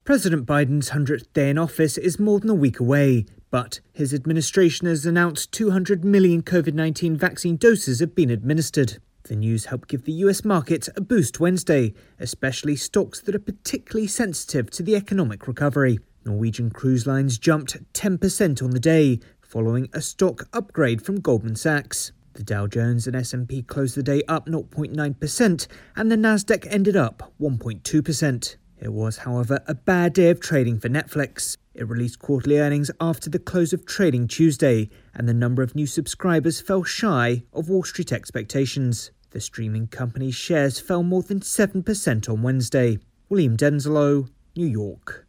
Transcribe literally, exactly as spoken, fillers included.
President Biden's hundredth day in office is more than a week away, but his administration has announced two hundred million COVID nineteen vaccine doses have been administered. The news helped give the U S market a boost Wednesday, especially stocks that are particularly sensitive to the economic recovery. Norwegian Cruise Lines jumped ten percent on the day, following a stock upgrade from Goldman Sachs. The Dow Jones and S and P closed the day up zero point nine percent, and the Nasdaq ended up one point two percent. It was, however, a bad day of trading for Netflix. It released quarterly earnings after the close of trading Tuesday, and the number of new subscribers fell shy of Wall Street expectations. The streaming company's shares fell more than seven percent on Wednesday. William Denzelo, New York.